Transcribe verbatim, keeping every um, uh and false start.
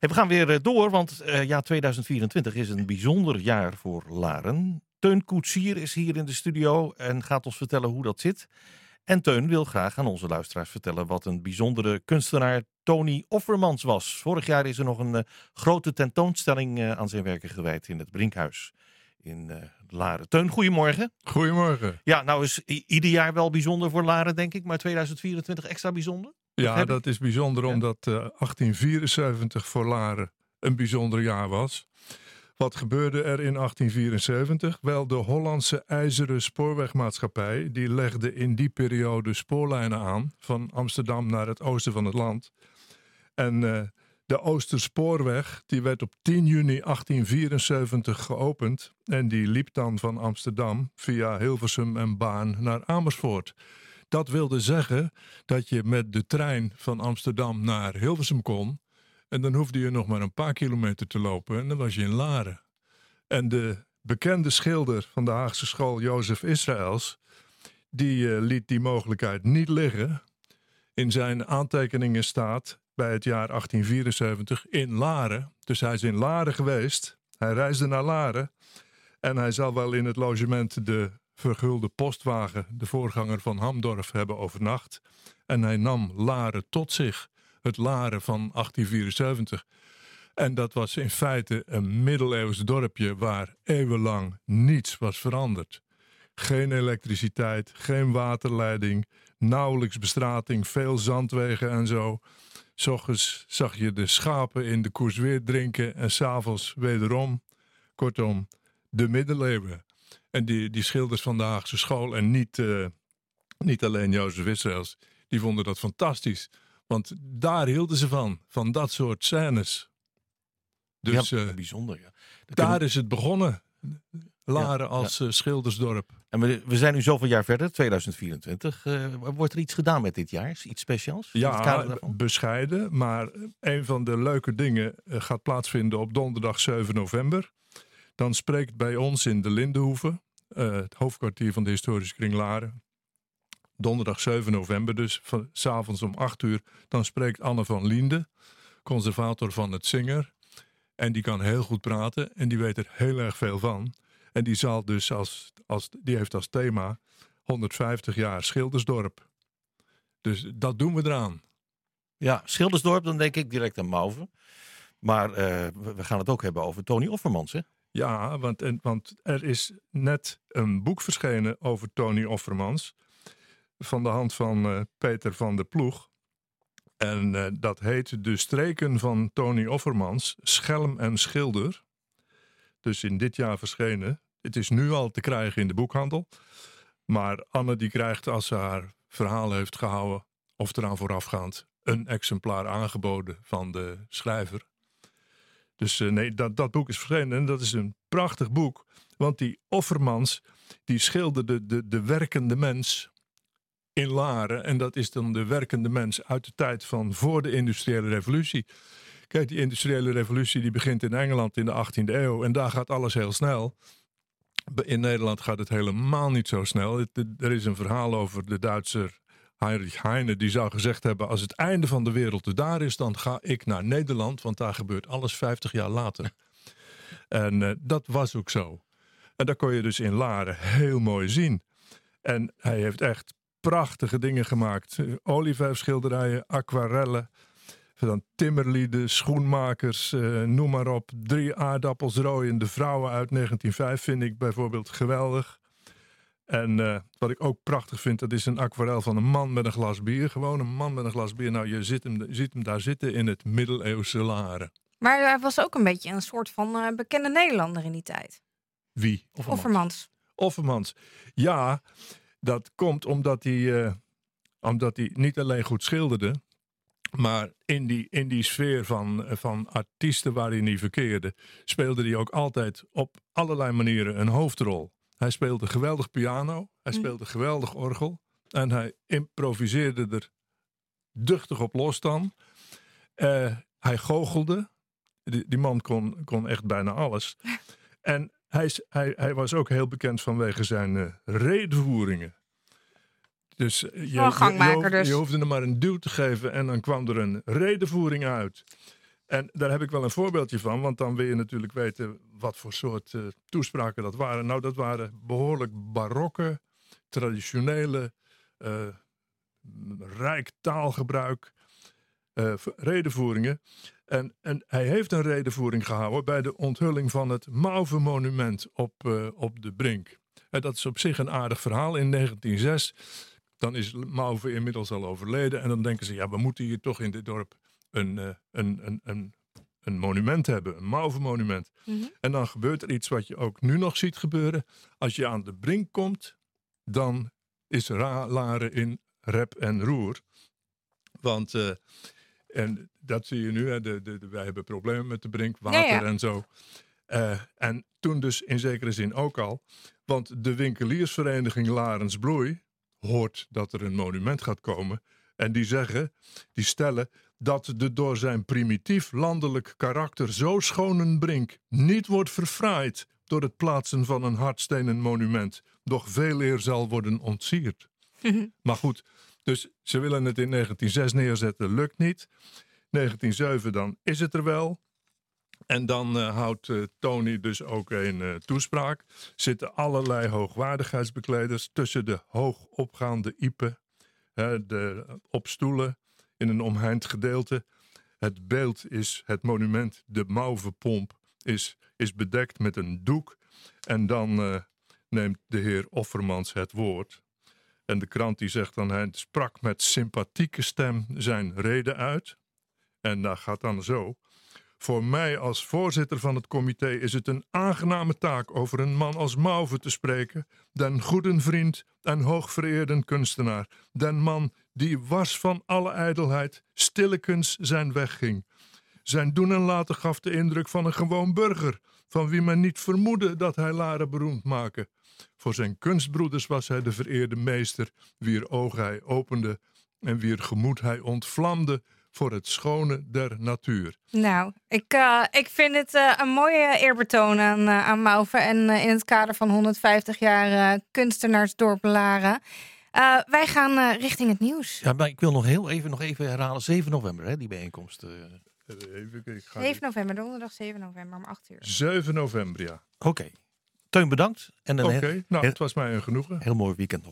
Hey, we gaan weer uh, door, want uh, ja, tweeduizend vierentwintig is een bijzonder jaar voor Laren. Teun Koetsier is hier in de studio en gaat ons vertellen hoe dat zit. En Teun wil graag aan onze luisteraars vertellen wat een bijzondere kunstenaar Tony Offermans was. Vorig jaar is er nog een uh, grote tentoonstelling uh, aan zijn werken gewijd in het Brinkhuis in uh, Laren. Teun, goedemorgen. Goedemorgen. Ja, nou is i- ieder jaar wel bijzonder voor Laren, denk ik, maar tweeduizend vierentwintig extra bijzonder? Ja, dat is bijzonder omdat uh, achttien vierenzeventig voor Laren een bijzonder jaar was. Wat gebeurde er in achttien vierenzeventig? Wel, de Hollandse IJzeren Spoorwegmaatschappij die legde in die periode spoorlijnen aan van Amsterdam naar het oosten van het land. En uh, de Oosterspoorweg die werd op tien juni achttien vierenzeventig geopend en die liep dan van Amsterdam via Hilversum en Baarn naar Amersfoort. Dat wilde zeggen dat je met de trein van Amsterdam naar Hilversum kon. En dan hoefde je nog maar een paar kilometer te lopen en dan was je in Laren. En de bekende schilder van de Haagse school, Jozef Israëls, die uh, liet die mogelijkheid niet liggen. In zijn aantekeningen staat bij het jaar achttien vierenzeventig in Laren. Dus hij is in Laren geweest. Hij reisde naar Laren. En hij zal wel in het logement de vergulde postwagen, de voorganger van Hamdorf, hebben overnacht. En hij nam Laren tot zich. Het Laren van achttien vierenzeventig. En dat was in feite een middeleeuws dorpje waar eeuwenlang niets was veranderd. Geen elektriciteit, geen waterleiding, nauwelijks bestrating, veel zandwegen en zo. 's Ochtends zag je de schapen in de koers weer drinken en 's avonds wederom. Kortom, de middeleeuwen. En die, die schilders van de Haagse school en niet, uh, niet alleen Jozef Israëls, die vonden dat fantastisch. Want daar hielden ze van, van dat soort scènes. Dus ja, uh, bijzonder, ja. Dat daar kunnen... is het begonnen. Laren ja, als ja. Uh, schildersdorp. En we, we zijn nu zoveel jaar verder, tweeduizend vierentwintig. Uh, wordt er iets gedaan met dit jaar? Is iets speciaals? Ja, bescheiden. Maar een van de leuke dingen uh, gaat plaatsvinden op donderdag zeven november. Dan spreekt bij ons in de Lindenhoeve, uh, het hoofdkwartier van de historische kring Laren. Donderdag zeven november, dus van, 's avonds om acht uur. Dan spreekt Anne van Liende, conservator van het Singer. En die kan heel goed praten en die weet er heel erg veel van. En die zal dus als, als, die heeft als thema honderdvijftig jaar Schildersdorp. Dus dat doen we eraan. Ja, Schildersdorp, dan denk ik direct aan Mauve. Maar uh, we gaan het ook hebben over Tony Offermans, hè? Ja, want, en, want er is net een boek verschenen over Tony Offermans. Van de hand van uh, Peter van der Ploeg. En uh, dat heet De Streken van Tony Offermans, Schelm en Schilder. Dus in dit jaar verschenen. Het is nu al te krijgen in de boekhandel. Maar Anne die krijgt, als ze haar verhaal heeft gehouden, of eraan voorafgaand, een exemplaar aangeboden van de schrijver. Dus uh, nee, dat, dat boek is verschenen en dat is een prachtig boek. Want die Offermans, die schilderde de, de werkende mens in Laren. En dat is dan de werkende mens uit de tijd van voor de industriële revolutie. Kijk, die industriële revolutie die begint in Engeland in de achttiende eeuw. En daar gaat alles heel snel. In Nederland gaat het helemaal niet zo snel. Er is een verhaal over de Duitser Heinrich Heine. Die zou gezegd hebben, als het einde van de wereld er daar is, dan ga ik naar Nederland. Want daar gebeurt alles vijftig jaar later. En uh, dat was ook zo. En dat kon je dus in Laren heel mooi zien. En hij heeft echt prachtige dingen gemaakt. Olieverfschilderijen, aquarellen, dan timmerlieden, schoenmakers, uh, noem maar op. Drie aardappels rooiende vrouwen uit negentien vijf vind ik bijvoorbeeld geweldig. En uh, wat ik ook prachtig vind, dat is een aquarel van een man met een glas bier. Gewoon een man met een glas bier. Nou, je ziet hem, je ziet hem daar zitten in het middeleeuwse Laren. Maar hij was ook een beetje een soort van uh, bekende Nederlander in die tijd. Wie? Offermans. Offermans. Offermans. Ja, dat komt omdat hij, uh, omdat hij niet alleen goed schilderde, maar in die, in die sfeer van, van artiesten waarin hij verkeerde, speelde hij ook altijd op allerlei manieren een hoofdrol. Hij speelde geweldig piano, hij speelde geweldig orgel en hij improviseerde er duchtig op los dan. Uh, hij goochelde, die, die man kon, kon echt bijna alles. En hij, hij, hij was ook heel bekend vanwege zijn uh, redevoeringen. Dus je, oh, gangmaker je, je, dus. je hoefde er maar een duw te geven en dan kwam er een redevoering uit. En daar heb ik wel een voorbeeldje van, want dan wil je natuurlijk weten wat voor soort uh, toespraken dat waren. Nou, dat waren behoorlijk barokke, traditionele, uh, rijk taalgebruik, uh, redenvoeringen. En, en hij heeft een redenvoering gehouden bij de onthulling van het Mauve-monument op, uh, op de Brink. En dat is op zich een aardig verhaal. In negentien zes, dan is Mauve inmiddels al overleden. En dan denken ze, ja, we moeten hier toch in dit dorp een, uh, een, een, een, een monument hebben. Een Mauve-monument. Mm-hmm. En dan gebeurt er iets wat je ook nu nog ziet gebeuren. Als je aan de Brink komt, dan is Ra- Laren in rep en roer. Want... Uh, En dat zie je nu, hè. De, de, de, wij hebben problemen met de Brink, water ja, ja. en zo. Uh, en toen dus in zekere zin ook al. Want de winkeliersvereniging Larens Bloei hoort dat er een monument gaat komen. En die zeggen, die stellen dat de door zijn primitief landelijk karakter zo schone Brink niet wordt verfraaid door het plaatsen van een hardstenen monument. Doch veeleer zal worden ontsierd. Maar goed... Dus ze willen het in negentien zes neerzetten, lukt niet. negentien zeven dan is het er wel. En dan uh, houdt uh, Tony dus ook een uh, toespraak. Zitten allerlei hoogwaardigheidsbekleders tussen de hoogopgaande iepen. Uh, de, op stoelen in een omheind gedeelte. Het beeld is, het monument, de Mauvepomp, is, is bedekt met een doek. En dan uh, neemt de heer Offermans het woord. En de krant die zegt dan, hij sprak met sympathieke stem zijn rede uit. En dat gaat dan zo. Voor mij als voorzitter van het comité is het een aangename taak over een man als Mauve te spreken. Den goeden vriend en hoogvereerden kunstenaar. Den man die wars van alle ijdelheid stillekens zijn weg ging. Zijn doen en laten gaf de indruk van een gewoon burger, van wie men niet vermoedde dat hij Laren beroemd maakte. Voor zijn kunstbroeders was hij de vereerde meester, wier ogen hij opende en wier gemoed hij ontvlamde voor het schone der natuur. Nou, ik, uh, ik vind het uh, een mooie eerbetoon aan, uh, aan Mauve en uh, in het kader van honderdvijftig jaar uh, kunstenaarsdorp Laren. Uh, wij gaan uh, richting het nieuws. Ja, maar ik wil nog heel even, nog even herhalen, zeven november, hè, die bijeenkomst. Uh... Even, ik ga zeven november, donderdag zeven november om acht uur. zeven november, ja. Oké. Okay. Teun, bedankt. Oké, okay, nou, het was mij een genoegen. Heel mooi weekend nog.